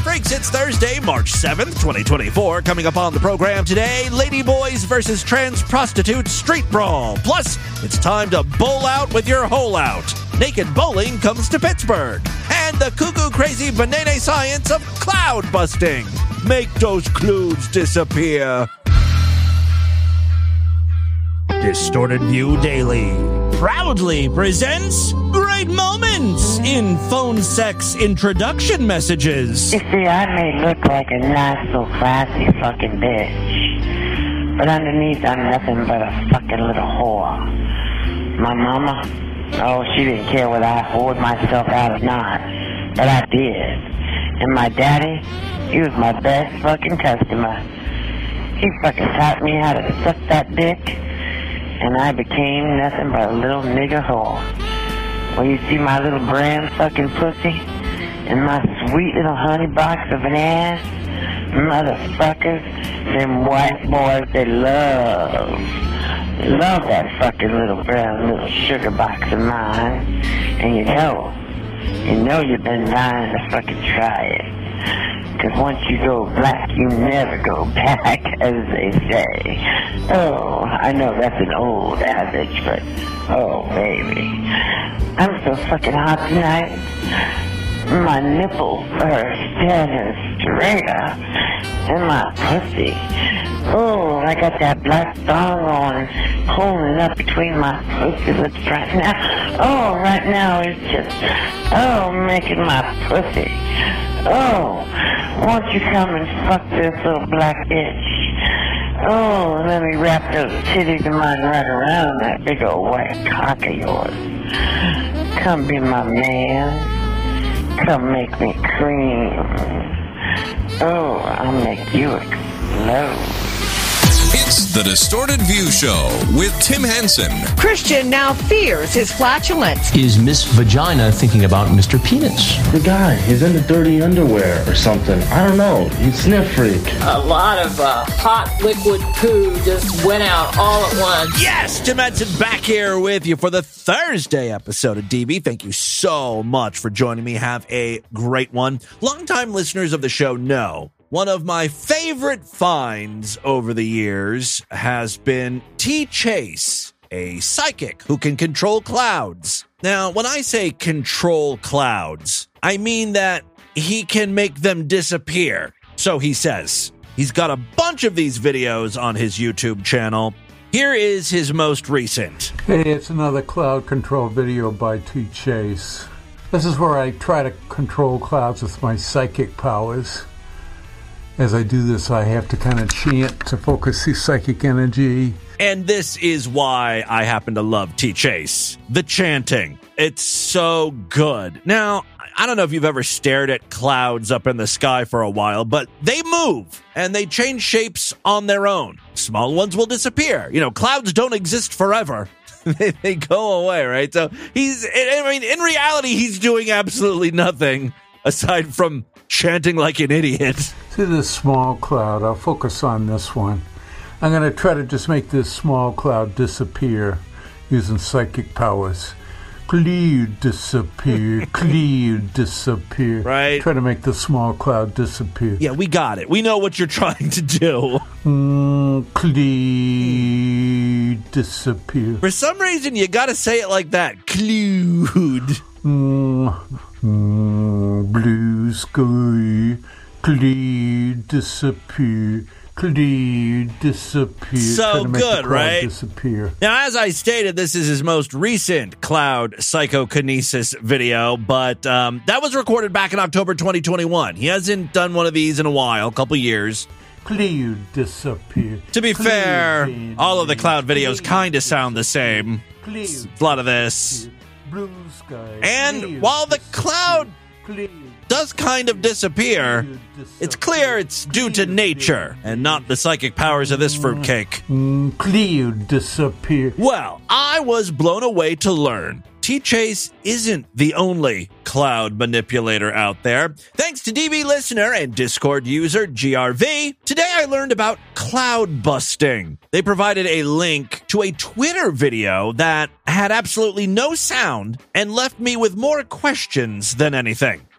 Freaks, it's Thursday, March 7th, 2024. Coming up on the program today, Ladyboys versus Trans Prostitutes Street Brawl. Plus, it's time to bowl out with your hole out. Naked bowling comes to Pittsburgh. And the cuckoo crazy banana science of cloud busting. Make those clouds disappear. Distorted View Daily proudly presents great moments in phone sex introduction messages. You see, I may look like a nice little classy fucking bitch, but underneath I'm nothing but a fucking little whore. My mama, oh, she didn't care whether I whored myself out or not, but I did. And my daddy, he was my best fucking customer. He fucking taught me how to suck that dick, and I became nothing but a little nigger whore. Well, you see my little brand fucking pussy and my sweet little honey box of an ass? Motherfuckers, them white boys, they love that fucking little brown little sugar box of mine. And you know you've been dying to fucking try it. Because once you go black, you never go back, as they say. Oh, I know that's an old adage, but oh, baby. I'm so fucking hot tonight. My nipples are standing straight up. And my pussy. Oh, I got that black thong on, pulling up between my pussy lips right now. Oh, right now it's just, making my pussy. Oh, won't you come and fuck this little black bitch? Oh, let me wrap those titties of mine right around that big old white cock of yours. Come be my man. Come make me cream. Oh, I'll make you explode. It's the Distorted View Show with Tim Henson. Christian now fears his flatulence. Is Miss Vagina thinking about Mr. Penis? The guy, he's in the dirty underwear or something. I don't know. He's sniff freak. A lot of hot liquid poo just went out all at once. Yes, Tim Henson back here with you for the Thursday episode of DB. Thank you so much for joining me. Have a great one. Longtime listeners of the show know one of my favorite finds over the years has been T. Chase, a psychic who can control clouds. Now, when I say control clouds, I mean that he can make them disappear. So he says. He's got a bunch of these videos on his YouTube channel. Here is his most recent. Hey, it's another cloud control video by T. Chase. This is where I try to control clouds with my psychic powers. As I do this, I have to kind of chant to focus the psychic energy. And this is why I happen to love T. Chase. The chanting. It's so good. Now, I don't know if you've ever stared at clouds up in the sky for a while, but they move and they change shapes on their own. Small ones will disappear. You know, clouds don't exist forever. They go away, right? So in reality, he's doing absolutely nothing aside from chanting like an idiot. See this small cloud? I'll focus on this one. I'm going to try to just make this small cloud disappear using psychic powers. Cloud disappear, cloud disappear. Right. Try to make the small cloud disappear. Yeah, we got it. We know what you're trying to do. Cloud disappear. For some reason, you got to say it like that. Cloud. Blue sky, cloud disappear, cloud disappear. So good, right? Disappear. Now, as I stated, this is his most recent cloud psychokinesis video, but that was recorded back in October 2021. He hasn't done one of these in a while, a couple years. Cloud disappear. To be fair, all of the cloud videos kind of sound the same. It's a lot of this. Blue sky. And while the cloud does kind of disappear, it's clear it's due to nature and not the psychic powers of this fruitcake. Cloud disappear. Well, I was blown away to learn T. Chase isn't the only cloud manipulator out there. Thanks to DB listener and Discord user GRV, today I learned about cloud busting. They provided a link to a Twitter video that had absolutely no sound and left me with more questions than anything. The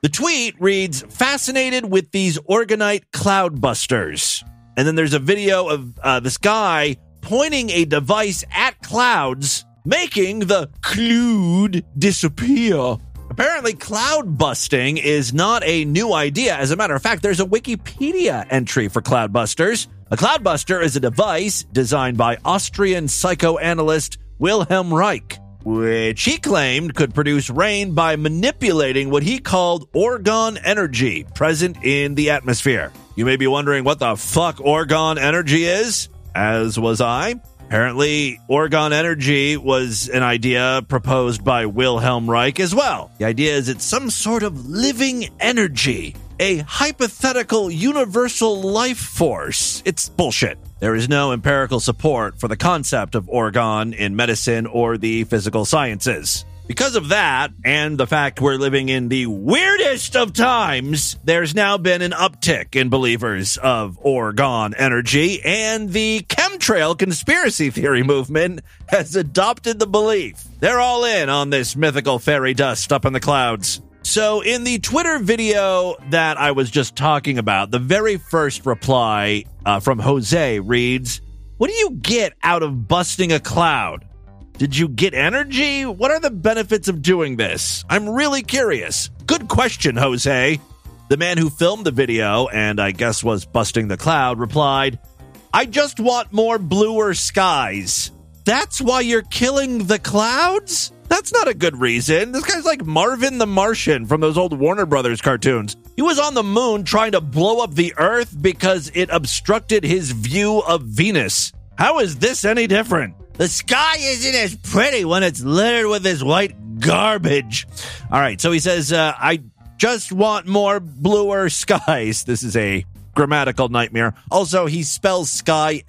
The tweet reads, "Fascinated with these Orgonite cloudbusters." And then there's a video of this guy pointing a device at clouds, making the cloud disappear. Apparently, cloud busting is not a new idea. As a matter of fact, there's a Wikipedia entry for cloudbusters. A cloudbuster is a device designed by Austrian psychoanalyst Wilhelm Reich, which he claimed could produce rain by manipulating what he called orgone energy present in the atmosphere. You may be wondering what the fuck orgone energy is, as was I. Apparently, orgone energy was an idea proposed by Wilhelm Reich as well. The idea is it's some sort of living energy, a hypothetical universal life force. It's bullshit. There is no empirical support for the concept of orgone in medicine or the physical sciences. Because of that, and the fact we're living in the weirdest of times, there's now been an uptick in believers of orgone energy, and the chemtrail conspiracy theory movement has adopted the belief. They're all in on this mythical fairy dust up in the clouds. So in the Twitter video that I was just talking about, the very first reply from Jose reads, "What do you get out of busting a cloud? Did you get energy? What are the benefits of doing this? I'm really curious." Good question, Jose. The man who filmed the video, and I guess was busting the cloud, replied, "I just want more bluer skies." That's why you're killing the clouds? That's not a good reason. This guy's like Marvin the Martian from those old Warner Brothers cartoons. He was on the moon trying to blow up the Earth because it obstructed his view of Venus. How is this any different? The sky isn't as pretty when it's littered with this white garbage. All right, so he says, I just want more bluer skies. This is a grammatical nightmare. Also, he spells sky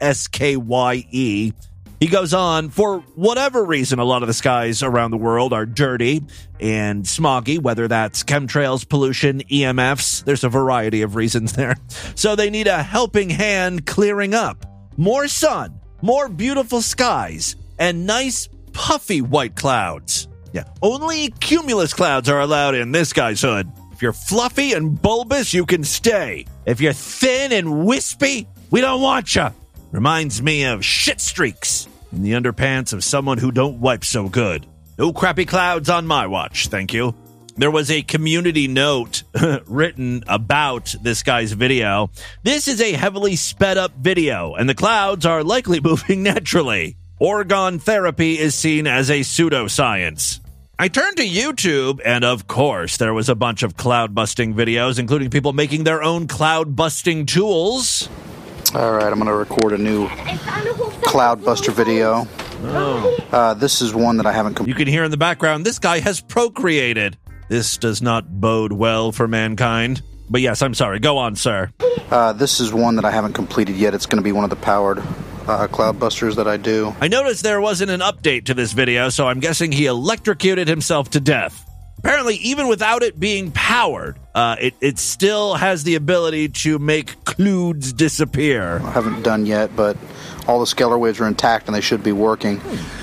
S-K-Y-E. He goes on, for whatever reason, a lot of the skies around the world are dirty and smoggy, whether that's chemtrails, pollution, EMFs. There's a variety of reasons there. So they need a helping hand clearing up. More sun, more beautiful skies, and nice puffy white clouds. Yeah, only cumulus clouds are allowed in this guy's hood. If you're fluffy and bulbous, you can stay. If you're thin and wispy, we don't want you. Reminds me of shit streaks in the underpants of someone who don't wipe so good. No crappy clouds on my watch, thank you. There was a community note written about this guy's video. This is a heavily sped up video, and the clouds are likely moving naturally. Orgone therapy is seen as a pseudoscience. I turned to YouTube, and of course, there was a bunch of cloud busting videos, including people making their own cloud busting tools. All right, I'm going to record a new cloud buster video. This is one that I haven't You can hear in the background, this guy has procreated. This does not bode well for mankind. But yes, I'm sorry. Go on, sir. This is one that I haven't completed yet. It's going to be one of the powered cloud busters that I do. I noticed there wasn't an update to this video, so I'm guessing he electrocuted himself to death. Apparently, even without it being powered, it still has the ability to make clouds disappear. I haven't done yet, but all the scalar waves are intact and they should be working.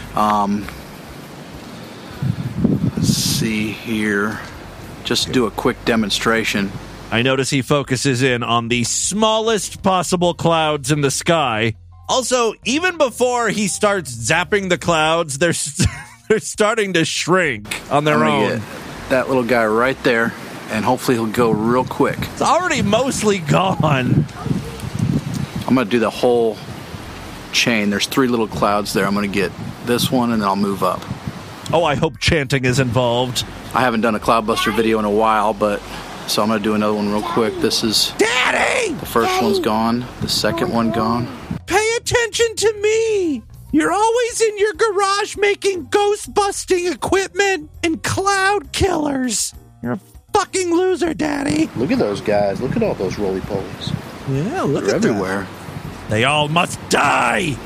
Let's see here. Just do a quick demonstration. I notice he focuses in on the smallest possible clouds in the sky. Also, even before he starts zapping the clouds, they're starting to shrink on their own. Get that little guy right there, and hopefully he'll go real quick. It's already mostly gone. I'm going to do the whole chain. There's 3 little clouds there. I'm going to get this one, and then I'll move up. Oh, I hope chanting is involved. I haven't done a cloudbuster video in a while, so I'm going to do another one real quick. This is... Daddy! The first one's gone. The second one gone. Pay attention to me! You're always in your garage making ghost-busting equipment and cloud killers. You're a fucking loser, Daddy. Look at those guys. Look at all those roly-polies. Yeah, look They're at everywhere. That. They all must die!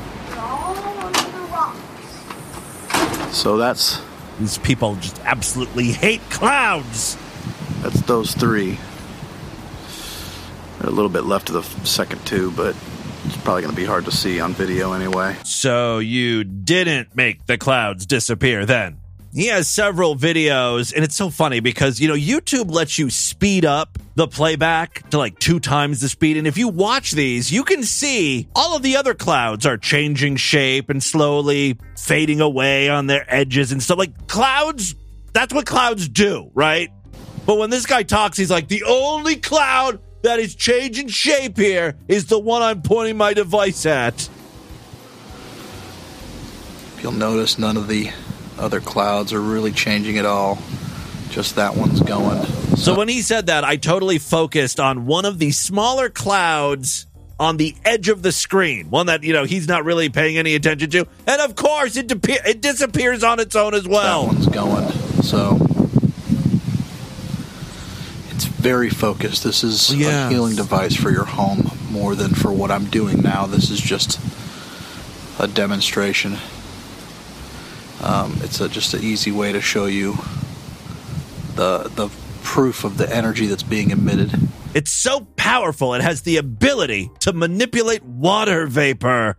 So that's... These people just absolutely hate clouds! That's those 3. There's a little bit left of the second 2, but it's probably going to be hard to see on video anyway. So you didn't make the clouds disappear then? He has several videos, and it's so funny because, YouTube lets you speed up the playback to like 2 times the speed. And if you watch these, you can see all of the other clouds are changing shape and slowly fading away on their edges and stuff. Like clouds, that's what clouds do, right? But when this guy talks, he's like, the only cloud that is changing shape here is the one I'm pointing my device at. You'll notice none of the other clouds are really changing at all. Just that one's going. So when he said that, I totally focused on one of the smaller clouds on the edge of the screen. One that, he's not really paying any attention to. And of course, it disappears on its own as well. That one's going. So it's very focused. This is a healing device for your home more than for what I'm doing now. This is just a demonstration. It's just an easy way to show you the proof of the energy that's being emitted. It's so powerful, it has the ability to manipulate water vapor.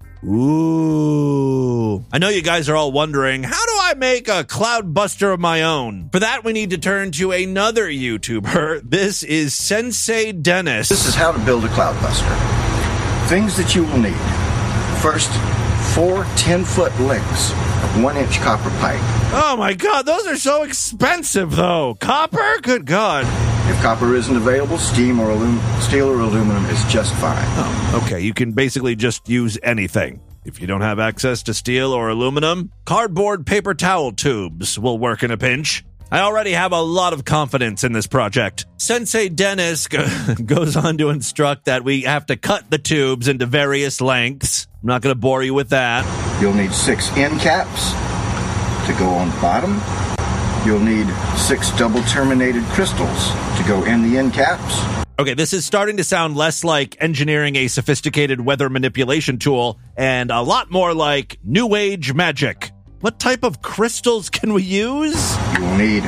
Ooh. I know you guys are all wondering, how do I make a cloud buster of my own? For that, we need to turn to another YouTuber. This is Sensei Dennis. This is how to build a cloud buster. Things that you will need. First, 4 10-foot lengths of 1-inch copper pipe. Oh my God, those are so expensive though. Copper? Good God. If copper isn't available, steel or aluminum is just fine. Oh, okay, you can basically just use anything. If you don't have access to steel or aluminum, cardboard paper towel tubes will work in a pinch. I already have a lot of confidence in this project. Sensei Dennis goes on to instruct that we have to cut the tubes into various lengths. I'm not going to bore you with that. You'll need 6 end caps to go on the bottom. You'll need 6 double-terminated crystals to go in the end caps. Okay, this is starting to sound less like engineering a sophisticated weather manipulation tool and a lot more like New Age magic. What type of crystals can we use? You will need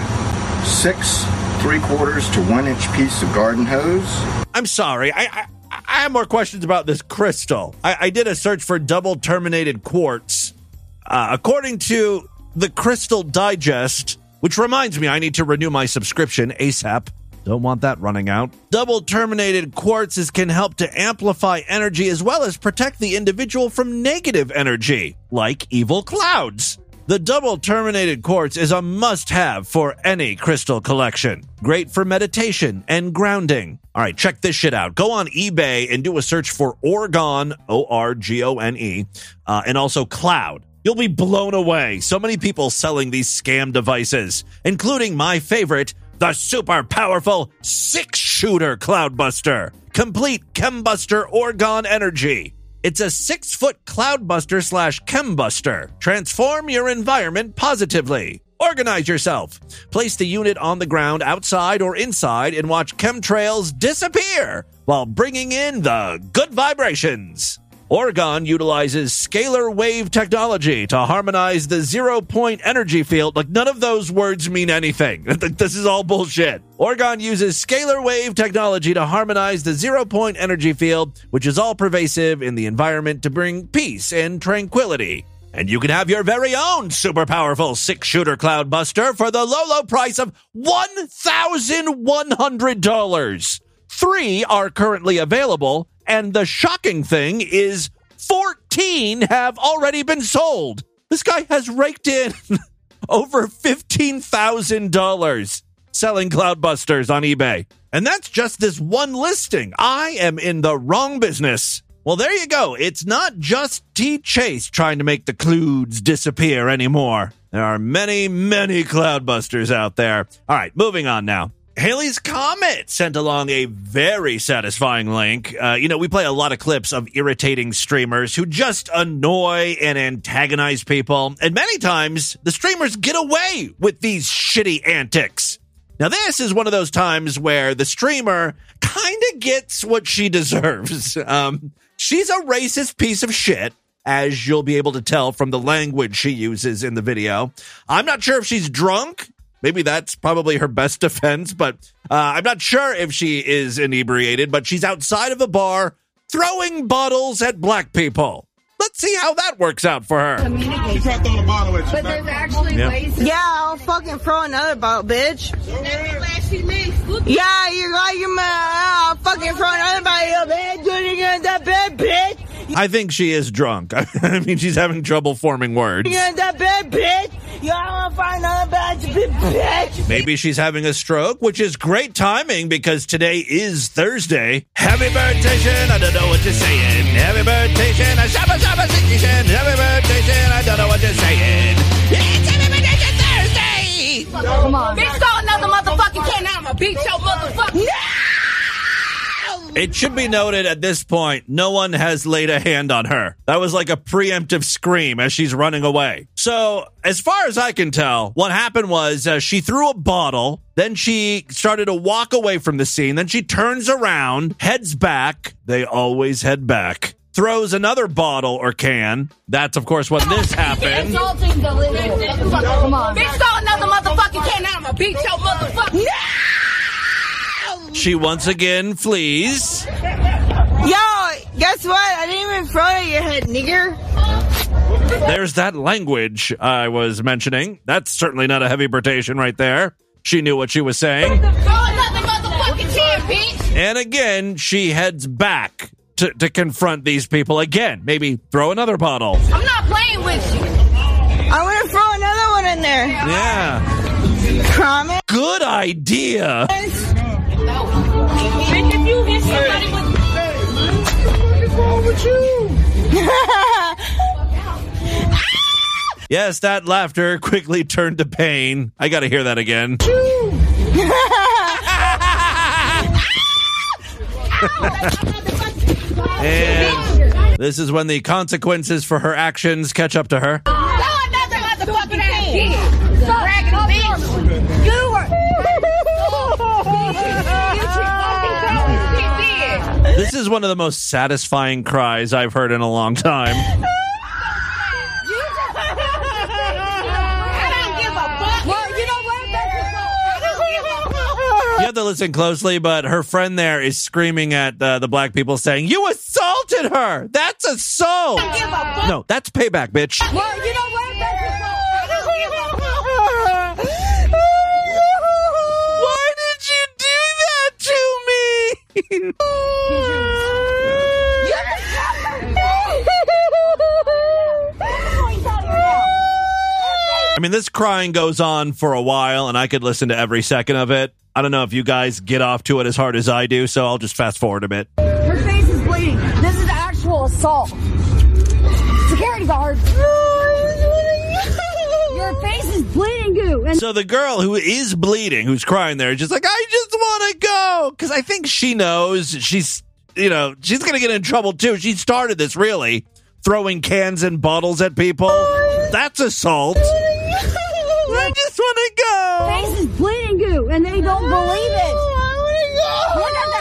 6 3/4 to 1-inch piece of garden hose. I'm sorry, I have more questions about this crystal. I did a search for double terminated quartz. According to the Crystal Digest, which reminds me I need to renew my subscription ASAP. Don't want that running out. Double terminated quartzes can help to amplify energy as well as protect the individual from negative energy, like evil clouds. The double terminated quartz is a must-have for any crystal collection. Great for meditation and grounding. All right, check this shit out. Go on eBay and do a search for Orgone, O-R-G-O-N-E, and also cloud. You'll be blown away. So many people selling these scam devices, including my favorite, the super powerful 6-shooter Cloudbuster. Complete Chembuster Orgone Energy. It's a 6-foot Cloudbuster / Chembuster. Transform your environment positively. Organize yourself. Place the unit on the ground outside or inside and watch chemtrails disappear while bringing in the good vibrations. Orgone utilizes scalar wave technology to harmonize the 0-point energy field. Like, none of those words mean anything. This is all bullshit. Orgone uses scalar wave technology to harmonize the 0-point energy field, which is all pervasive in the environment to bring peace and tranquility. And you can have your very own super powerful 6-shooter Cloudbuster for the low price of $1,100. 3 are currently available, and the shocking thing is 14 have already been sold. This guy has raked in over $15,000 selling Cloudbusters on eBay. And that's just this one listing. I am in the wrong business. Well, there you go. It's not just T. Chase trying to make the clouds disappear anymore. There are many, many Cloudbusters out there. All right, moving on now. Halley's Comet sent along a very satisfying link. We play a lot of clips of irritating streamers who just annoy and antagonize people. And many times, the streamers get away with these shitty antics. Now, this is one of those times where the streamer kind of gets what she deserves. She's a racist piece of shit, as you'll be able to tell from the language she uses in the video. I'm not sure if she's drunk. Maybe that's probably her best defense, but I'm not sure if she is inebriated, but she's outside of a bar throwing bottles at black people. let's see how that works out for her. But there's actually ways. Yeah, I'll fucking throw another bottle, bitch. Yeah, you got your man. I'll fucking throw another bottle, bitch. Doing that bed, bitch. I think she is drunk. I mean, she's having trouble forming words. That bed, bitch. You want to find another bed, bitch. Maybe she's having a stroke, which is great timing because today is Thursday. Happy birthday, I don't know what you're saying. Happy birthday, I shabba shabba sing. Happy birthday, I don't know what you're saying. It's Happy birthday Thursday. Come on. Bitch, throw another motherfucking can. I'ma beat your motherfucking. It should be noted at this point, no one has laid a hand on her. That was like a preemptive scream as she's running away. So, as far as I can tell, what happened was she threw a bottle, then she started to walk away from the scene, then she turns around, heads back. They always head back. Throws another bottle or can. That's, of course, when this happened. Insulting the little. Come on. Bitch, throw another motherfucking can. I'ma beat your motherfucking. She once again flees. Yo, guess what? I didn't even throw it at your head, nigger. There's that language I was mentioning. That's certainly not a heavy birtation right there. She knew what she was saying. Throw another motherfucking can, bitch. And again, she heads back to confront these people again. Maybe throw another bottle. I'm not playing with you. I'm going to throw another one in there. Yeah. Promise? Good idea. Bitch, if you hit somebody What's wrong with you? Yes, that laughter quickly turned to pain. I gotta hear that again. And this is when the consequences for her actions catch up to her. throw another motherfucking can. Bragging bitch. You were. This is one of the most satisfying cries I've heard in a long time. I don't give a fuck. Well, you know what? You have to listen closely, but her friend there is screaming at the black people saying, "You assaulted her! That's assault!" I don't give a fuck. No, that's payback, bitch. Well, you know what? Why did you do that to me? I mean, this crying goes on for a while, and I could listen to every second of it. I don't know if you guys get off to it as hard as I do, so I'll just fast forward a bit. Her face is bleeding. This is actual assault. Security guard. Your face is bleeding, goo. And so the girl who is bleeding, who's crying there, is just like, I just want to go. Because I think she knows she's going to get in trouble, too. She started this, really, throwing cans and bottles at people. That's assault. I just want to go. Face is bleeding, goo, and they don't believe it. Look at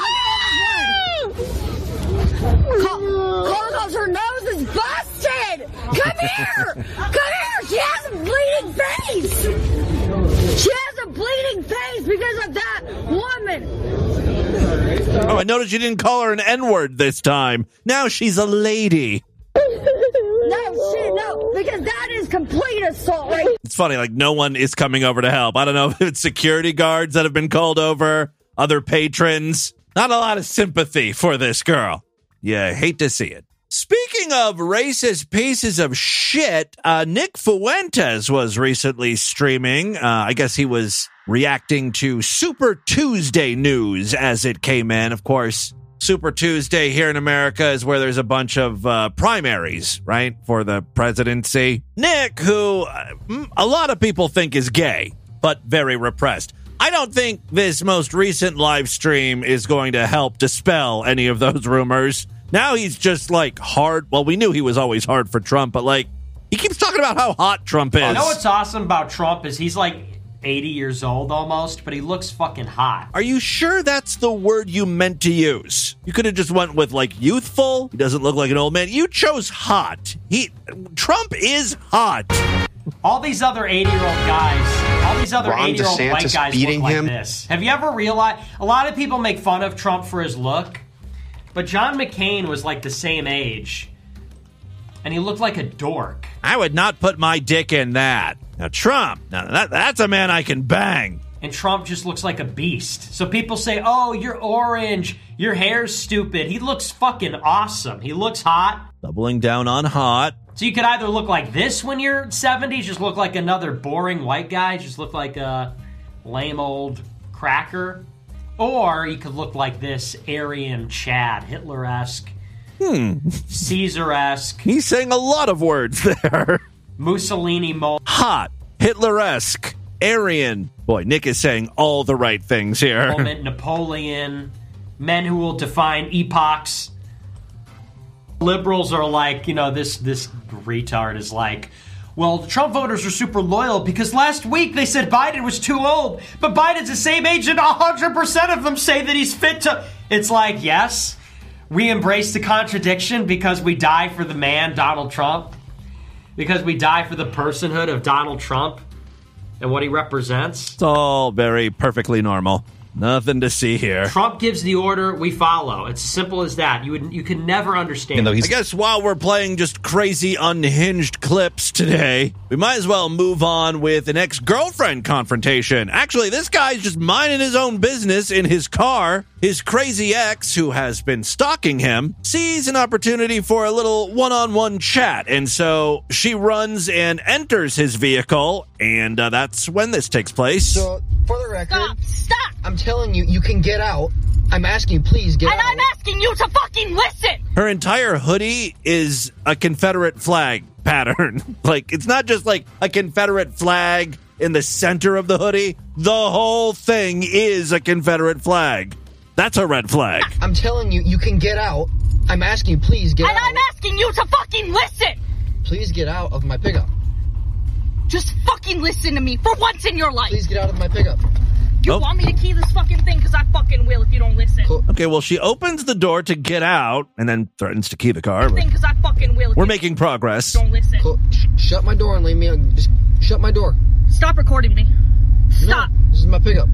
that. Carlos, her nose is busted. Come here. Come here. She has a bleeding face. She has a bleeding face because of that woman. Oh, I noticed you didn't call her an N-word this time. Now she's a lady. No, because that is complete assault, right? It's funny, like, no one is coming over to help. I don't know if it's security guards that have been called over, other patrons. Not a lot of sympathy for this girl. Yeah, hate to see it. Speaking of racist pieces of shit, Nick Fuentes was recently streaming. I guess he was reacting to Super Tuesday news as it came in. Of course, Super Tuesday here in America is where there's a bunch of primaries, right, for the presidency. Nick, who a lot of people think is gay, but very repressed. I don't think this most recent live stream is going to help dispel any of those rumors. Now he's just like hard. Well, we knew he was always hard for Trump, but like he keeps talking about how hot Trump is. You know what's awesome about Trump is he's like 80 years old almost, but he looks fucking hot. Are you sure that's the word you meant to use? You could have just went with like youthful. He doesn't look like an old man. You chose hot. Trump is hot. All these other 80-year-old guys, all these other 80-year-old white guys look like this. Have you ever realized? A lot of people make fun of Trump for his look, but John McCain was like the same age. and he looked like a dork. I would not put my dick in that. Now, Trump, that's a man I can bang. And Trump just looks like a beast. So people say, oh, you're orange, your hair's stupid. He looks fucking awesome. He looks hot. Doubling down on hot. So you could either look like this when you're 70, just look like another boring white guy, just look like a lame old cracker. Or you could look like this Aryan Chad, Hitler-esque, Caesar-esque. He's saying a lot of words there. Mussolini mold. Hot, Hitler-esque, Aryan. Boy, Nick is saying all the right things here. Napoleon, men who will define epochs. Liberals are like, this retard is like, well, the Trump voters are super loyal because last week they said Biden was too old, but Biden's the same age and 100% of them say that he's fit to... It's like, yes, we embrace the contradiction because we die for the man, Donald Trump, because we die for the personhood of Donald Trump and what he represents. It's all very perfectly normal. Nothing to see here. Trump gives the order, we follow. It's as simple as that. You can never understand. I guess while we're playing just crazy unhinged clips today, we might as well move on with an ex-girlfriend confrontation. Actually, this guy's just minding his own business in his car. His crazy ex, who has been stalking him, sees an opportunity for a little one-on-one chat. And so she runs and enters his vehicle, and that's when this takes place. So, for the record... Stop! I'm telling you, you can get out. I'm asking you, please get out. And I'm asking you to fucking listen! Her entire hoodie is a Confederate flag pattern. Like, it's not just like a Confederate flag in the center of the hoodie. The whole thing is a Confederate flag. That's a red flag. I'm telling you, you can get out. I'm asking you, please get out. And I'm asking you to fucking listen! Please get out of my pickup. Just fucking listen to me for once in your life. Please get out of my pickup. You want me to key this fucking thing? Because I fucking will if you don't listen. Cool. Okay, well, she opens the door to get out and then threatens to key the car. Because I fucking will. We're making progress. Don't listen. Cool. Shut my door and leave me. Just shut my door. Stop recording me. Stop. No, this is my pickup.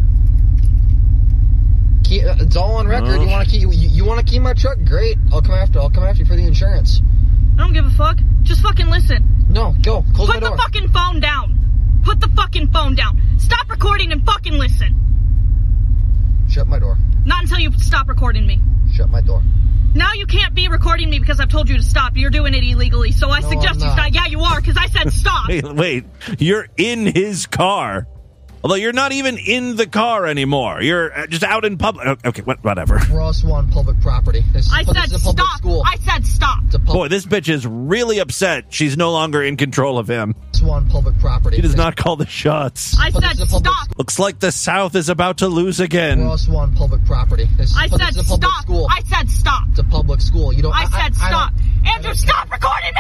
It's all on record. You want to key? You want to key my truck? Great. I'll come after you for the insurance. I don't give a fuck. Just fucking listen. No, go. Close my door. Put the fucking phone down. Put the fucking phone down. Stop recording and fucking listen. Shut my door. Not until you stop recording me. Shut my door. Now you can't be recording me because I've told you to stop. You're doing it illegally, so I suggest you stop. Yeah, you are, because I said stop. Wait, you're in his car. Although you're not even in the car anymore. You're just out in public. Okay, whatever. Ross One public property. I said stop. School. I said stop. Boy, this bitch is really upset. She's no longer in control of him. Ross One public property. He does not call the shots. I said stop. Looks like the South is about to lose again. Ross One public property. I said stop. School. I said stop. It's a public school. You don't. I said stop. Andrew, stop recording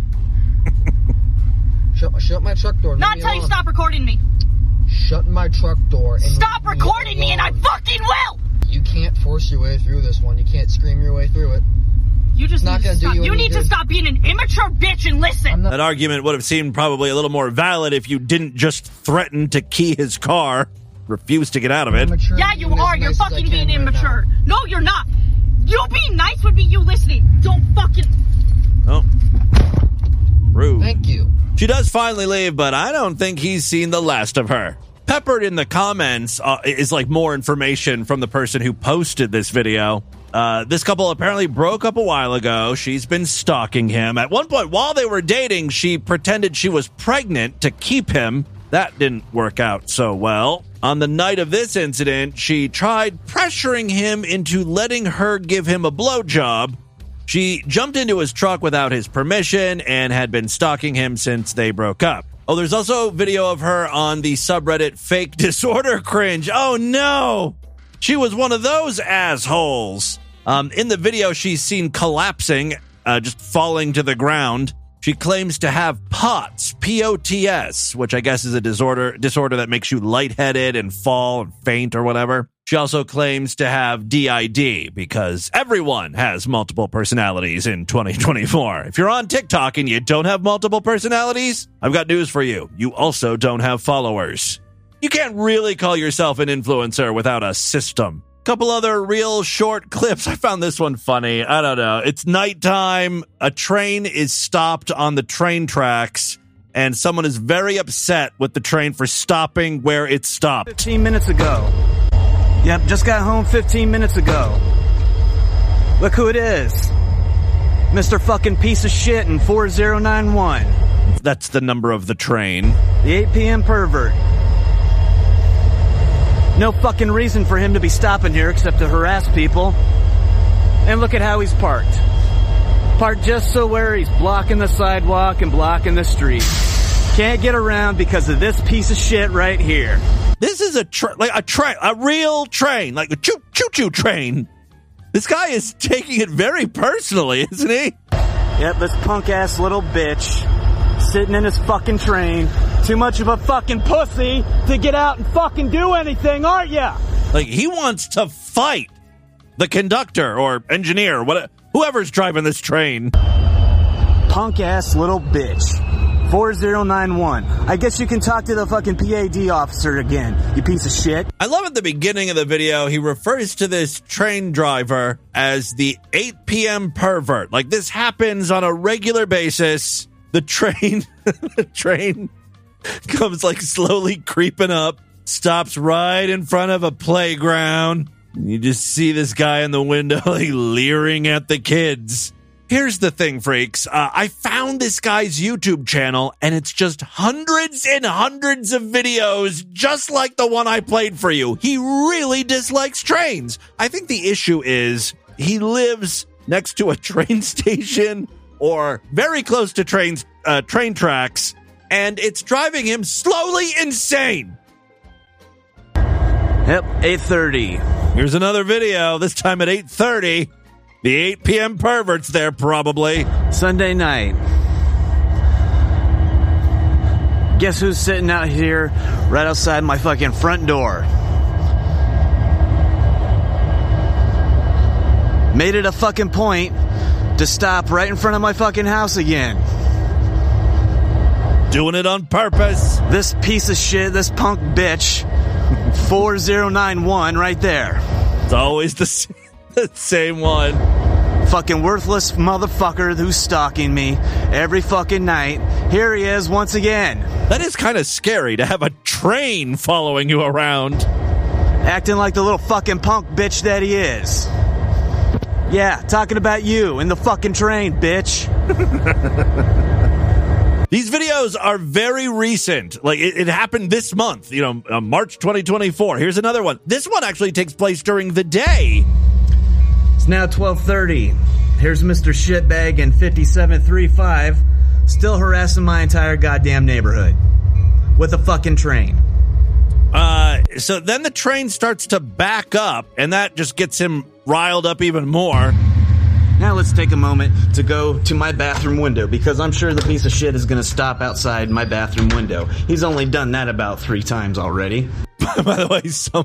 me. Shut my truck door. Not until you stop recording me. Shut my truck door and stop recording me and I fucking will! You can't force your way through this one. You can't scream your way through it. You just not gonna do you. You need to stop being an immature bitch and listen. That argument would have seemed probably a little more valid if you didn't just threaten to key his car, refuse to get out of it. Yeah, you are. You're fucking being immature. No, you're not. You being nice would be you listening. Don't fucking... Oh. Rude. Thank you. She does finally leave, but I don't think he's seen the last of her. Peppered in the comments is like more information from the person who posted this video. This couple apparently broke up a while ago. She's been stalking him. At one point while they were dating, she pretended she was pregnant to keep him. That didn't work out so well. On the night of this incident, she tried pressuring him into letting her give him a blowjob. She jumped into his truck without his permission and had been stalking him since they broke up. Oh, there's also video of her on the subreddit Fake Disorder Cringe. Oh, no! She was one of those assholes. In the video, she's seen collapsing, just falling to the ground. She claims to have POTS, P-O-T-S, which I guess is a disorder that makes you lightheaded and fall and faint or whatever. She also claims to have DID because everyone has multiple personalities in 2024. If you're on TikTok and you don't have multiple personalities, I've got news for you. You also don't have followers. You can't really call yourself an influencer without a system. Couple other real short clips. I found this one funny. I don't know. It's nighttime. A train is stopped on the train tracks, and someone is very upset with the train for stopping where it stopped. 15 minutes ago. Yep, just got home 15 minutes ago. Look who it is. Mr. fucking piece of shit in 4091. That's the number of the train. The 8 p.m. pervert. No fucking reason for him to be stopping here except to harass people. And look at how he's parked. Parked just so where he's blocking the sidewalk and blocking the street. Can't get around because of this piece of shit right here. This is a real train, like a choo-choo train. This guy is taking it very personally, isn't he? Yep, this punk-ass little bitch sitting in his fucking train. Too much of a fucking pussy to get out and fucking do anything, aren't ya? Like, he wants to fight the conductor or engineer, whoever's driving this train. Punk-ass little bitch. 4091. I guess you can talk to the fucking PAD officer again, you piece of shit. I love at the beginning of the video, he refers to this train driver as the 8 p.m. pervert. Like, this happens on a regular basis. The train comes like slowly creeping up, stops right in front of a playground. You just see this guy in the window like leering at the kids. Here's the thing, freaks. I found this guy's YouTube channel, and it's just hundreds and hundreds of videos just like the one I played for you. He really dislikes trains. I think the issue is he lives next to a train station or very close to train tracks, and it's driving him slowly insane. Yep, 8:30. Here's another video, this time at 8:30. The 8 p.m. pervert's there, probably. Sunday night. Guess who's sitting out here right outside my fucking front door? Made it a fucking point to stop right in front of my fucking house again. Doing it on purpose. This piece of shit, this punk bitch, 4091 right there. It's always the same one. Fucking worthless motherfucker who's stalking me every fucking night. Here he is once again. That is kind of scary to have a train following you around. Acting like the little fucking punk bitch that he is. Yeah, talking about you in the fucking train, bitch. These videos are very recent. Like, it happened this month, March 2024. Here's another one. This one actually takes place during the day. It's now 12:30. Here's Mr. Shitbag in 5735, still harassing my entire goddamn neighborhood with a fucking train. So then the train starts to back up, and that just gets him riled up even more. Now let's take a moment to go to my bathroom window, because I'm sure the piece of shit is going to stop outside my bathroom window. He's only done that about 3 times already. By the way,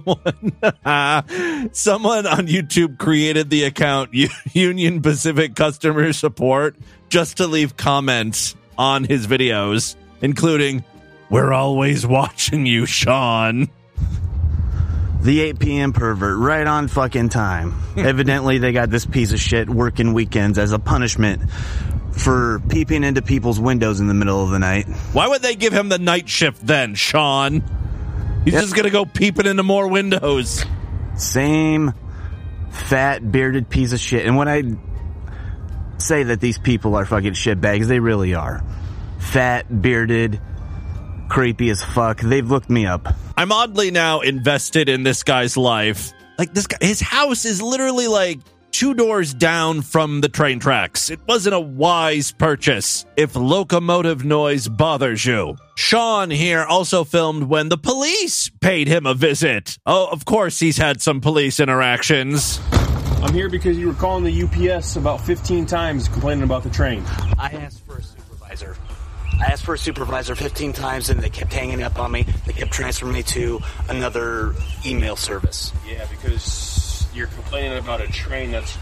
someone on YouTube created the account Union Pacific Customer Support just to leave comments on his videos, including, "We're always watching you, Sean." The 8 p.m. pervert, right on fucking time. Evidently, they got this piece of shit working weekends as a punishment for peeping into people's windows in the middle of the night. Why would they give him the night shift then, Sean? He's just gonna go peeping into more windows. Same fat, bearded piece of shit. And when I say that these people are fucking shitbags, they really are. Fat, bearded, creepy as fuck. They've looked me up. I'm oddly now invested in this guy's life. Like, this guy, his house is literally like 2 doors down from the train tracks. It wasn't a wise purchase if locomotive noise bothers you. Sean here also filmed when the police paid him a visit. Oh, of course he's had some police interactions. I'm here because you were calling the UPS about 15 times complaining about the train. I asked for a supervisor 15 times, and they kept hanging up on me. They kept transferring me to another email service. Yeah, because you're complaining about a train that's driving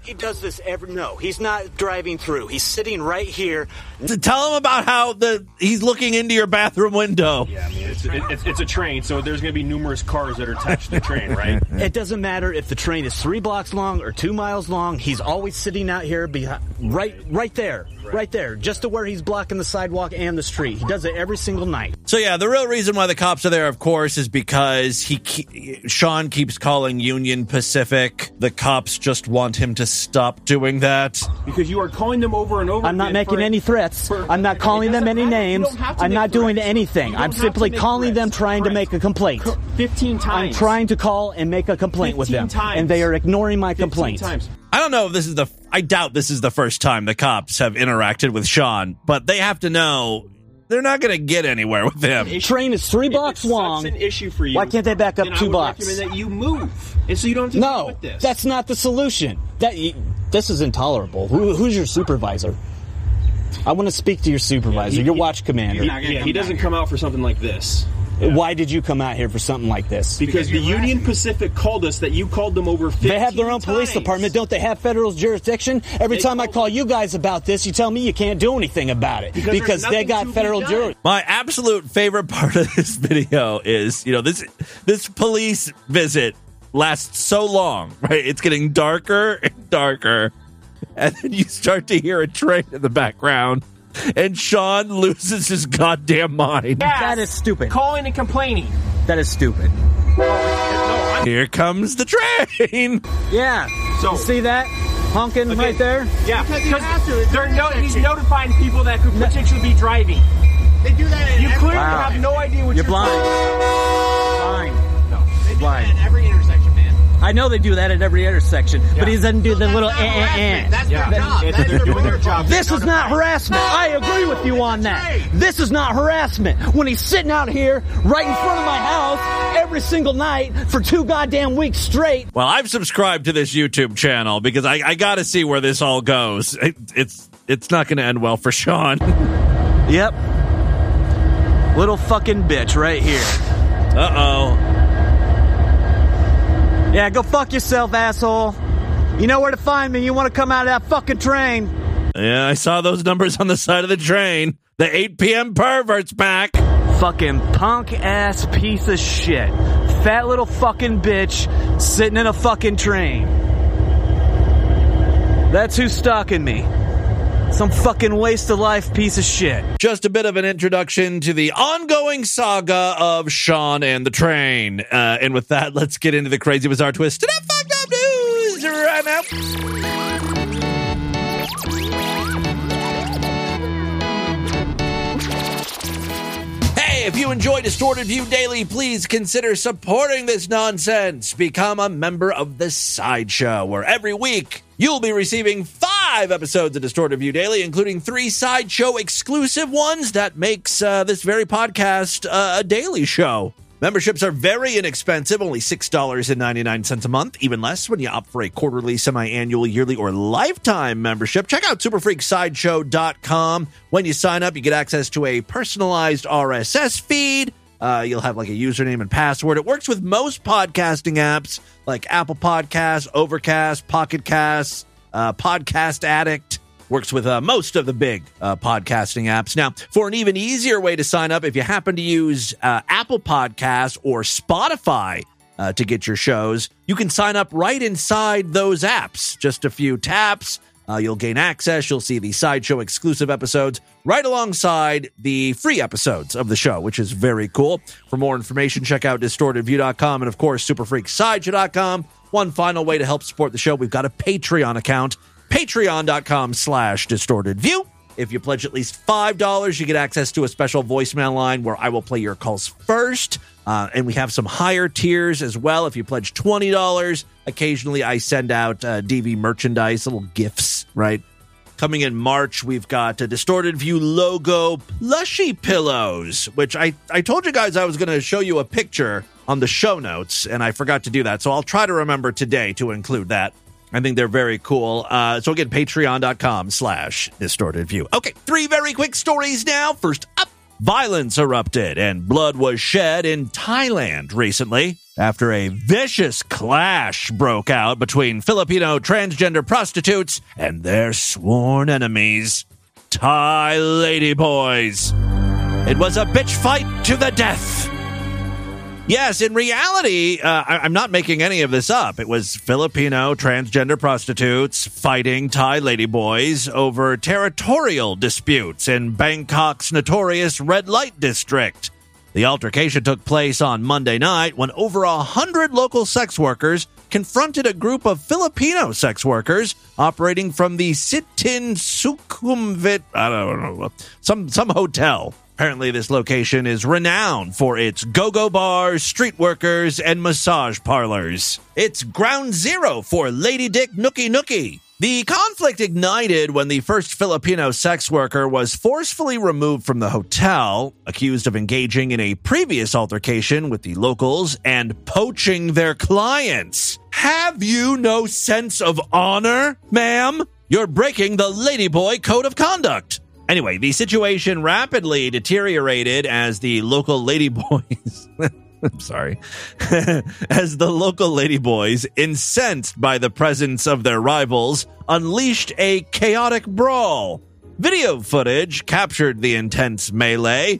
He does this no, he's not driving through. He's sitting right here. Tell him about how he's looking into your bathroom window. Yeah, I mean, it's a train, so there's going to be numerous cars that are attached to the train, right? It doesn't matter if the train is 3 blocks long or 2 miles long. He's always sitting out here right there, just to where he's blocking the sidewalk and the street. He does it every single night. So yeah, the real reason why the cops are there, of course, is because Sean keeps calling Union Pacific. The cops just want him to stop doing that. Because you are calling them over and over. I'm not making any threats. I'm not calling them any names. I'm not doing anything. I'm simply calling them, trying to make a complaint. 15 times. I'm trying to call and make a complaint with them, and they are ignoring my complaint. I don't know if this is I doubt this is the first time the cops have interacted with Sean, but they have to know they're not going to get anywhere with him. Train is 3 blocks long. That's an issue for you. Why can't they back up 2 blocks? I would recommend that you move, and so you don't have to deal with this. That's not the solution. This is intolerable. Who's your supervisor? I want to speak to your supervisor, your watch commander. He doesn't come out for something like this. Why did you come out here for something like this? Because the Union Pacific called us that you called them over 15 They have their own police department. Don't they have federal jurisdiction? Every time I call you guys about this, you tell me you can't do anything about it because they got federal jurisdiction. My absolute favorite part of this video is, this police visit lasts so long, right? It's getting darker and darker. And then you start to hear a train in the background. And Sean loses his goddamn mind. Yeah, that is stupid. Calling and complaining. That is stupid. Here comes the train. Yeah. So you see that? Honking right there? Yeah. Because he's notifying people that could potentially be driving. They do that in clearly have no idea what you're blind. Blind. No. They do blind. that at every intersection, man. I know they do that at every intersection, but he doesn't do the little That's their job. They're doing their job. This is not harassment. I agree with you on that. This is not harassment. When he's sitting out here right in front of my house every single night for 2 goddamn weeks straight. Well, I've subscribed to this YouTube channel because I got to see where this all goes. It's not going to end well for Sean. Yep. Little fucking bitch right here. Uh-oh. Yeah, go fuck yourself, asshole. You know where to find me. You want to come out of that fucking train. Yeah, I saw those numbers on the side of the train. The 8 p.m. pervert's back. Fucking punk-ass piece of shit. Fat little fucking bitch sitting in a fucking train. That's who's stalking me. Some fucking waste of life piece of shit. Just a bit of an introduction to the ongoing saga of Sean and the train. And with that, let's get into the crazy bizarre twist to that fucked up news right now. Hey, if you enjoy Distorted View Daily, please consider supporting this nonsense. Become a member of the Sideshow, where every week you'll be receiving 5 episodes of Distorted View Daily, including 3 Sideshow exclusive ones that makes this very podcast a daily show. Memberships are very inexpensive, only $6.99 a month, even less when you opt for a quarterly, semi-annual, yearly, or lifetime membership. Check out superfreaksideshow.com. When you sign up, you get access to a personalized RSS feed. You'll have like a username and password. It works with most podcasting apps like Apple Podcasts, Overcast, Pocket Casts, Podcast Addict. Works with most of the big podcasting apps. Now, for an even easier way to sign up, if you happen to use Apple Podcasts or Spotify to get your shows, you can sign up right inside those apps. Just a few taps. You'll gain access. You'll see the Sideshow exclusive episodes right alongside the free episodes of the show, which is very cool. For more information, check out DistortedView.com and, of course, SuperFreakSideshow.com. One final way to help support the show, we've got a Patreon account. Patreon.com/DistortedView. If you pledge at least $5, you get access to a special voicemail line where I will play your calls first. And we have some higher tiers as well. If you pledge $20, occasionally I send out DV merchandise, little gifts, right? Coming in March, we've got a Distorted View logo plushie pillows, which I told you guys I was going to show you a picture on the show notes, and I forgot to do that. So I'll try to remember today to include that. I think they're very cool. So again, patreon.com/DistortedView. Okay, 3 very quick stories now. First up, Violence erupted and blood was shed in Thailand recently after a vicious clash broke out between Filipino transgender prostitutes and their sworn enemies, Thai ladyboys. It was a bitch fight to the death. Yes, in reality, I'm not making any of this up. It was Filipino transgender prostitutes fighting Thai ladyboys over territorial disputes in Bangkok's notorious red light district. The altercation took place on Monday night when over 100 local sex workers confronted a group of Filipino sex workers operating from the Sitin Sukhumvit, I don't know, some hotel. Apparently, this location is renowned for its go-go bars, street workers, and massage parlors. It's ground zero for Lady Dick Nookie Nookie. The conflict ignited when the first Filipino sex worker was forcefully removed from the hotel, accused of engaging in a previous altercation with the locals and poaching their clients. Have you no sense of honor, ma'am? You're breaking the Ladyboy Code of Conduct. Anyway, the situation rapidly deteriorated as the local ladyboys... I'm sorry. As the local ladyboys, incensed by the presence of their rivals, unleashed a chaotic brawl. Video footage captured the intense melee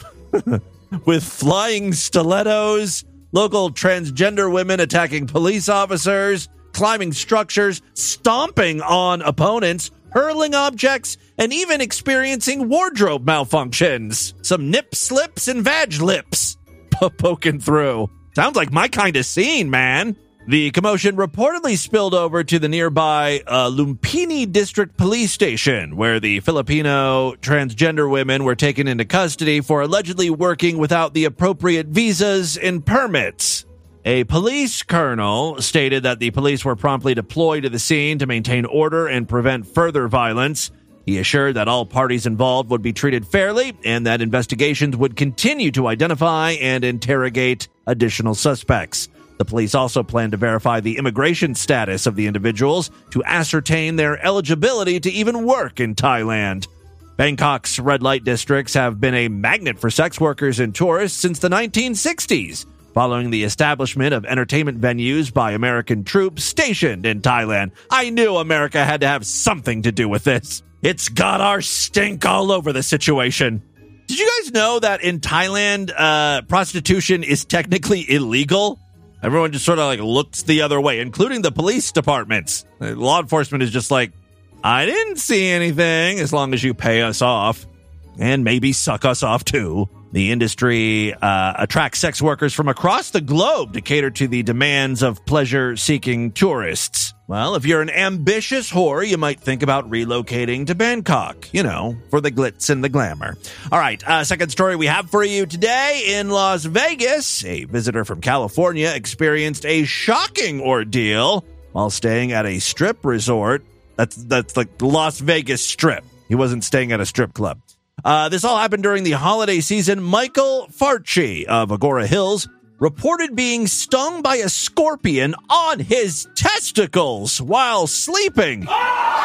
with flying stilettos, local transgender women attacking police officers, climbing structures, stomping on opponents, hurling objects, and even experiencing wardrobe malfunctions. Some nip slips and vag lips poking through. Sounds like my kind of scene, man. The commotion reportedly spilled over to the nearby Lumpini District Police Station, where the Filipino transgender women were taken into custody for allegedly working without the appropriate visas and permits. A police colonel stated that the police were promptly deployed to the scene to maintain order and prevent further violence. He assured that all parties involved would be treated fairly and that investigations would continue to identify and interrogate additional suspects. The police also plan to verify the immigration status of the individuals to ascertain their eligibility to even work in Thailand. Bangkok's red light districts have been a magnet for sex workers and tourists since the 1960s. Following the establishment of entertainment venues by American troops stationed in Thailand. I knew America had to have something to do with this. It's got our stink all over the situation. Did you guys know that in Thailand, prostitution is technically illegal? Everyone just sort of like looks the other way, including the police departments. Law enforcement is just like, I didn't see anything as long as you pay us off. And maybe suck us off too. The industry attracts sex workers from across the globe to cater to the demands of pleasure-seeking tourists. Well, if you're an ambitious whore, you might think about relocating to Bangkok, you know, for the glitz and the glamour. All right, second story we have for you today. In Las Vegas, a visitor from California experienced a shocking ordeal while staying at a strip resort. That's like the Las Vegas Strip. He wasn't staying at a strip club. This all happened during the holiday season. Michael Farchi of Agora Hills reported being stung by a scorpion on his testicles while sleeping. Wow.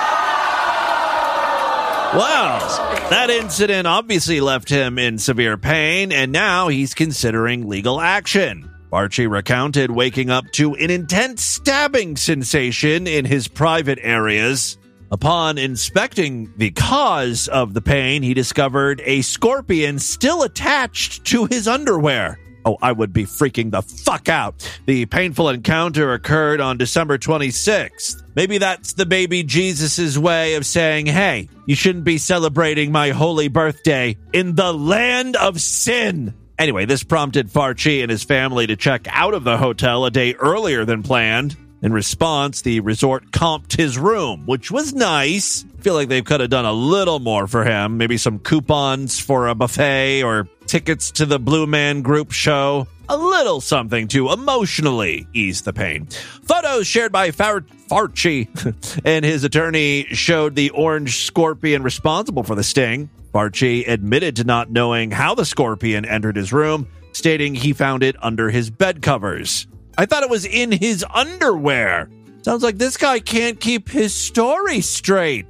That incident obviously left him in severe pain, and now he's considering legal action. Farchi recounted waking up to an intense stabbing sensation in his private areas. Upon inspecting the cause of the pain, he discovered a scorpion still attached to his underwear. Oh, I would be freaking the fuck out. The painful encounter occurred on December 26th. Maybe that's the baby Jesus's way of saying, hey, you shouldn't be celebrating my holy birthday in the land of sin. Anyway, this prompted Farchi and his family to check out of the hotel a day earlier than planned. In response, the resort comped his room, which was nice. I feel like they could have done a little more for him. Maybe some coupons for a buffet or tickets to the Blue Man Group show. A little something to emotionally ease the pain. Photos shared by Farchi and his attorney showed the orange scorpion responsible for the sting. Farchi admitted to not knowing how the scorpion entered his room, stating he found it under his bed covers. I thought it was in his underwear. Sounds like this guy can't keep his story straight.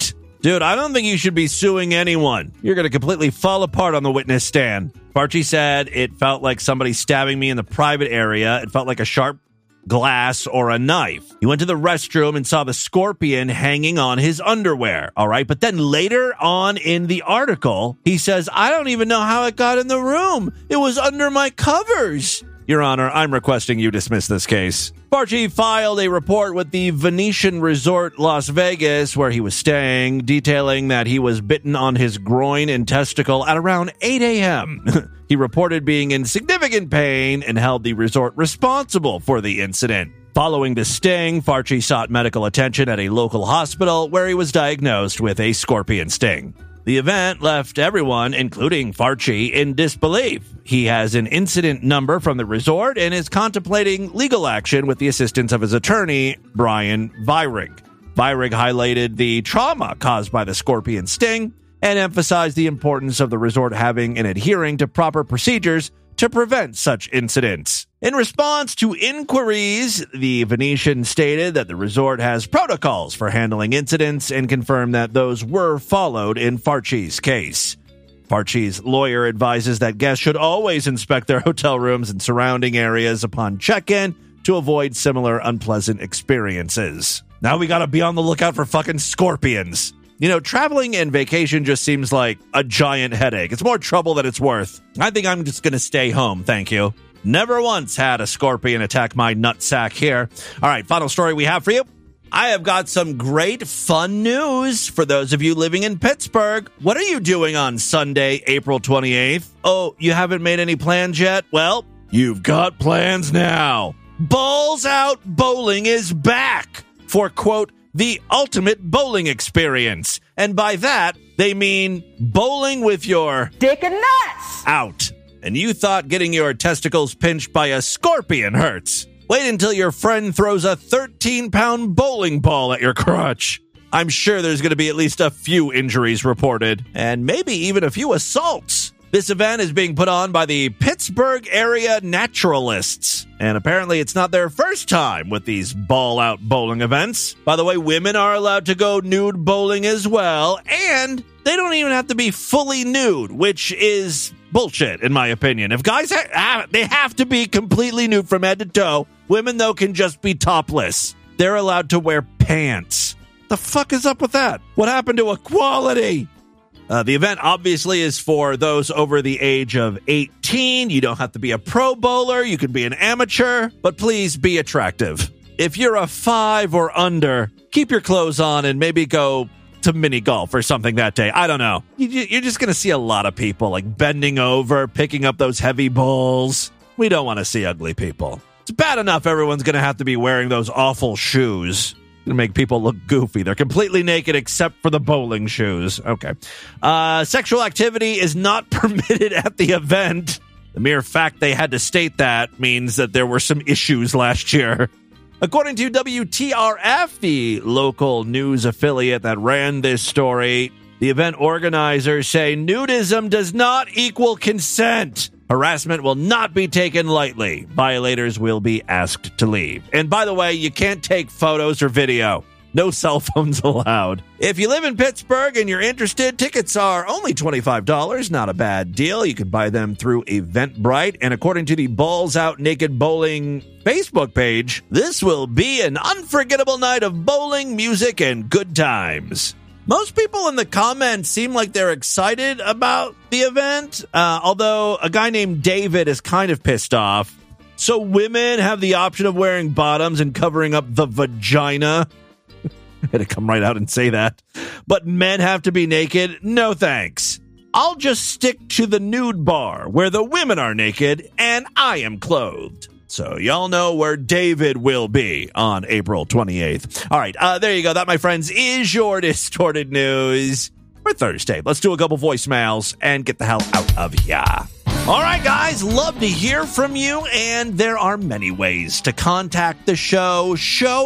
Dude, I don't think you should be suing anyone. You're going to completely fall apart on the witness stand. Farchi said, it felt like somebody stabbing me in the private area. It felt like a sharp glass or a knife. He went to the restroom and saw the scorpion hanging on his underwear. All right. But then later on in the article, he says, I don't even know how it got in the room. It was under my covers. Your Honor, I'm requesting you dismiss this case. Farchi filed a report with the Venetian Resort Las Vegas, where he was staying, detailing that he was bitten on his groin and testicle at around 8 a.m. He reported being in significant pain and held the resort responsible for the incident. Following the sting, Farchi sought medical attention at a local hospital where he was diagnosed with a scorpion sting. The event left everyone, including Farchi, in disbelief. He has an incident number from the resort and is contemplating legal action with the assistance of his attorney, Brian Vierig. Vierig highlighted the trauma caused by the scorpion sting and emphasized the importance of the resort having and adhering to proper procedures to prevent such incidents. In response to inquiries, the Venetian stated that the resort has protocols for handling incidents and confirmed that those were followed in Farchi's case. Farchi's lawyer advises that guests should always inspect their hotel rooms and surrounding areas upon check-in to avoid similar unpleasant experiences. Now we gotta be on the lookout for fucking scorpions. You know, traveling and vacation just seems like a giant headache. It's more trouble than it's worth. I think I'm just going to stay home, thank you. Never once had a scorpion attack my nutsack here. All right, final story we have for you. I have got some great fun news for those of you living in Pittsburgh. What are you doing on Sunday, April 28th? Oh, you haven't made any plans yet? Well, you've got plans now. Balls Out Bowling is back for, quote, the ultimate bowling experience. And by that, they mean bowling with your dick and nuts out. And you thought getting your testicles pinched by a scorpion hurts. Wait until your friend throws a 13-pound bowling ball at your crotch. I'm sure there's going to be at least a few injuries reported, and maybe even a few assaults. This event is being put on by the Pittsburgh area naturalists, and apparently it's not their first time with these ball-out bowling events. By the way, women are allowed to go nude bowling as well, and they don't even have to be fully nude, which is bullshit, in my opinion. If guys, they have to be completely nude from head to toe. Women, though, can just be topless. They're allowed to wear pants. The fuck is up with that? What happened to equality? The event obviously is for those over the age of 18. You don't have to be a pro bowler. You could be an amateur, but please be attractive. If you're a 5 or under, keep your clothes on and maybe go to mini golf or something that day. I don't know. You're just going to see a lot of people like bending over, picking up those heavy bowls. We don't want to see ugly people. It's bad enough everyone's going to have to be wearing those awful shoes. To make people look goofy. They're completely naked except for the bowling shoes. Okay. Sexual activity is not permitted at the event. The mere fact they had to state that means that there were some issues last year. According to WTRF, the local news affiliate that ran this story, the event organizers say nudism does not equal consent. Harassment will not be taken lightly. Violators will be asked to leave. And by the way, you can't take photos or video. No cell phones allowed. If you live in Pittsburgh and you're interested, tickets are only $25. Not a bad deal. You can buy them through Eventbrite. And according to the Balls Out Naked Bowling Facebook page, this will be an unforgettable night of bowling, music, and good times. Most people in the comments seem like they're excited about the event, although a guy named David is kind of pissed off. So women have the option of wearing bottoms and covering up the vagina. I had to come right out and say that. But men have to be naked? No thanks. I'll just stick to the nude bar where the women are naked and I am clothed. So y'all know where David will be on April 28th. All right, there you go. That, my friends, is your Distorted News for Thursday. Let's do a couple voicemails and get the hell out of here. All right, guys, love to hear from you, and there are many ways to contact the show.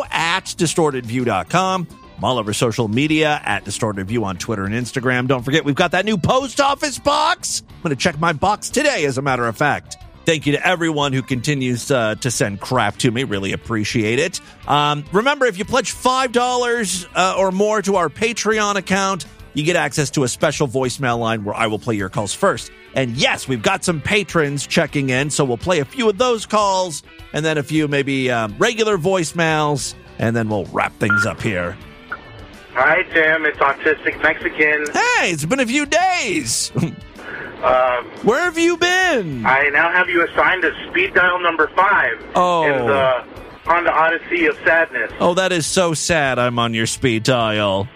show@distortedview.com. I'm all over social media at DistortedView on Twitter and Instagram. Don't forget, we've got that new post office box. I'm going to check my box today, as a matter of fact. Thank you to everyone who continues to send crap to me. Really appreciate it. Remember, if you pledge $5 or more to our Patreon account, you get access to a special voicemail line where I will play your calls first. And yes, we've got some patrons checking in, so we'll play a few of those calls and then a few maybe regular voicemails, and then we'll wrap things up here. Hi, Tim. It's Autistic Mexican. Hey, it's been a few days. Where have you been? I now have you assigned to speed dial number 5 in the Honda Odyssey of Sadness. Oh, that is so sad. I'm on your speed dial.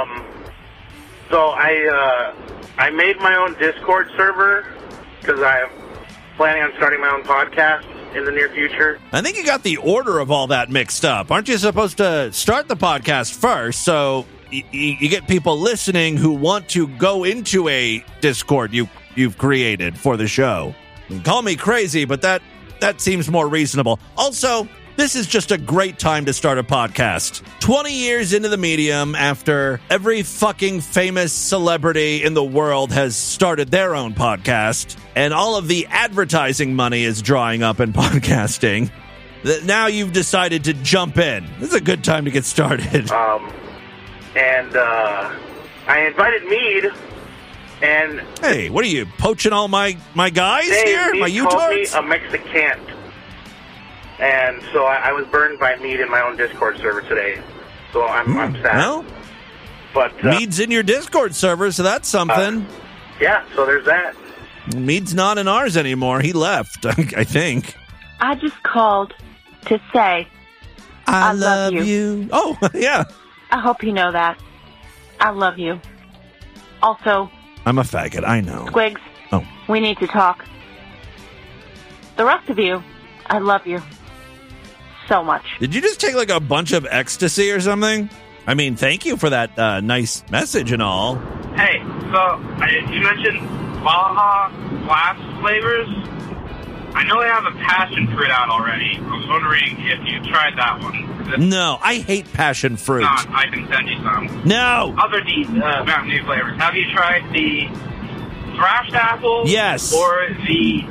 So I made my own Discord server because I'm planning on starting my own podcast in the near future. I think you got the order of all that mixed up. Aren't you supposed to start the podcast first so you get people listening who want to go into a Discord you've created for the show? Call me crazy, but that seems more reasonable. Also, this is just a great time to start a podcast. 20 years into the medium, after every fucking famous celebrity in the world has started their own podcast, and all of the advertising money is drying up in podcasting, now you've decided to jump in. This is a good time to get started. And I invited Mead, and... Hey, what are you, poaching all my guys here? Mead My called me Utards? a Mexican. And so I was burned by Mead in my own Discord server today. So I'm sad. Well, but Mead's in your Discord server, so that's something. Yeah, so there's that. Mead's not in ours anymore. He left, I think. I just called to say I love you. Oh, yeah. I hope you know that. I love you. Also, I'm a faggot, I know. Squigs, Oh. we need to talk. The rest of you, I love you so much. Did you just take like a bunch of ecstasy or something? I mean, thank you for that nice message and all. Hey, so you mentioned Baja Blast flavors. I know they have a passion fruit out already. I was wondering if you tried that one. No, I hate passion fruit. Not, I can send you some. No! Other Mountain Dew flavors. Have you tried the thrashed apple? Yes. Or the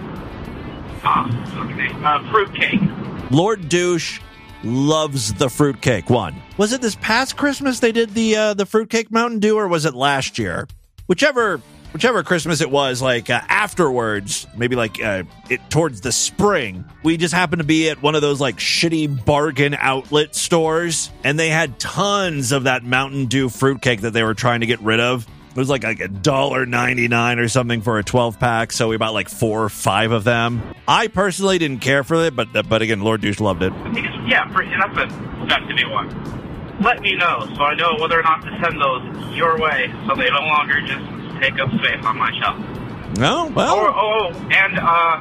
fruitcake? Lord Douche loves the fruitcake one. Was it this past Christmas they did the fruitcake Mountain Dew, or was it last year? Whichever Christmas it was, like afterwards, maybe like it towards the spring, we just happened to be at one of those like shitty bargain outlet stores, and they had tons of that Mountain Dew fruitcake that they were trying to get rid of. It was like $1.99 or something for a 12-pack, so we bought like 4 or 5 of them. I personally didn't care for it, but again, Lord Douche loved it. I think and that's a festive one. Let me know so I know whether or not to send those your way so they no longer just take up space on my shelf. No, well... and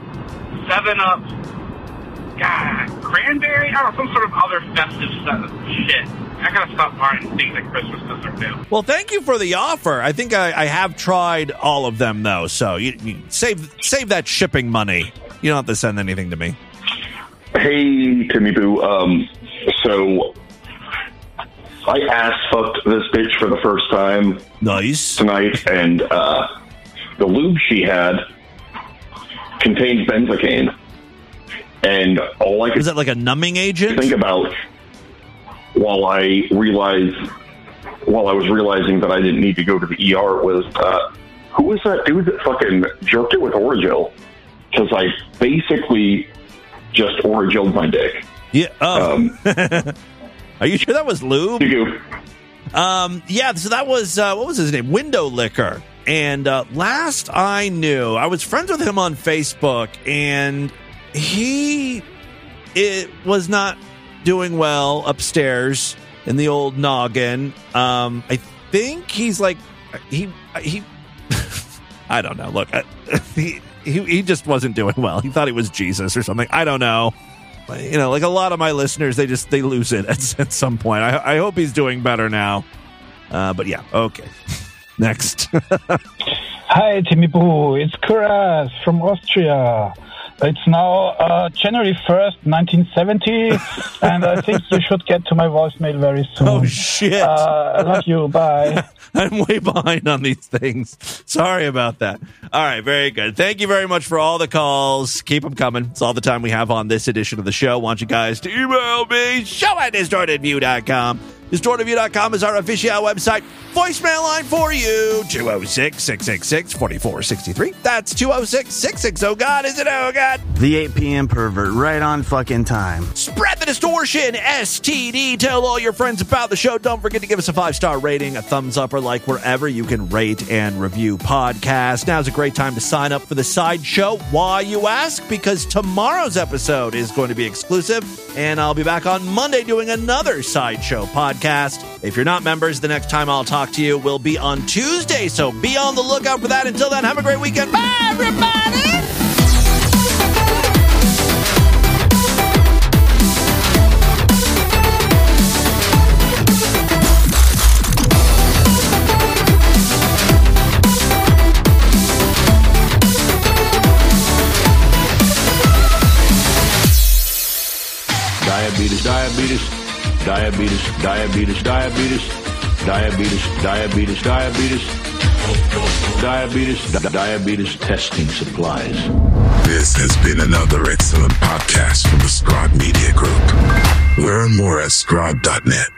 7-Up, God, cranberry? I don't know, some sort of other festive shit. I gotta stop buying things at Christmas because they're new. Well, thank you for the offer. I think I have tried all of them, though, so you save that shipping money. You don't have to send anything to me. Hey, Timmy Boo. So I ass-fucked this bitch for the first time tonight, and the lube she had contained benzocaine. And all I could... Was that like a numbing agent? ...think about while I was realizing that I didn't need to go to the ER was, who was that dude that fucking jerked it with Orajel? Because I basically just Orajelled my dick. Yeah. Are you sure that was lube? Yeah, so that was, what was his name? Window Liquor. And last I knew, I was friends with him on Facebook, and it was not doing well upstairs in the old noggin. I think he's like, he I don't know. Look, he just wasn't doing well. He thought he was Jesus or something. I don't know. You know, like a lot of my listeners, they lose it at some point. I hope he's doing better now. But yeah, okay. Next. Hi, Timmy Boo. It's Kuras from Austria. It's now January 1st, 1970, and I think you should get to my voicemail very soon. Oh, shit. I love you. Bye. I'm way behind on these things. Sorry about that. All right, very good. Thank you very much for all the calls. Keep them coming. It's all the time we have on this edition of the show. I want you guys to email me, show@distortedview.com. DistortedView.com is our official website. Voicemail line for you, 206-666-4463. That's 206-660-GOD. Is it oh God? The 8 p.m. pervert, right on fucking time. Spread the distortion, STD. Tell all your friends about the show. Don't forget to give us a 5-star rating, a thumbs up, or like wherever you can rate and review podcasts. Now's a great time to sign up for the sideshow. Why, you ask? Because tomorrow's episode is going to be exclusive, and I'll be back on Monday doing another sideshow podcast. If you're not members, the next time I'll talk to you will be on Tuesday, so be on the lookout for that. Until then, have a great weekend. Bye, everybody! Diabetes, diabetes, diabetes, diabetes, diabetes, diabetes, diabetes, diabetes, diabetes, diabetes testing supplies. This has been another excellent podcast from the Scribe Media Group. Learn more at scribe.net.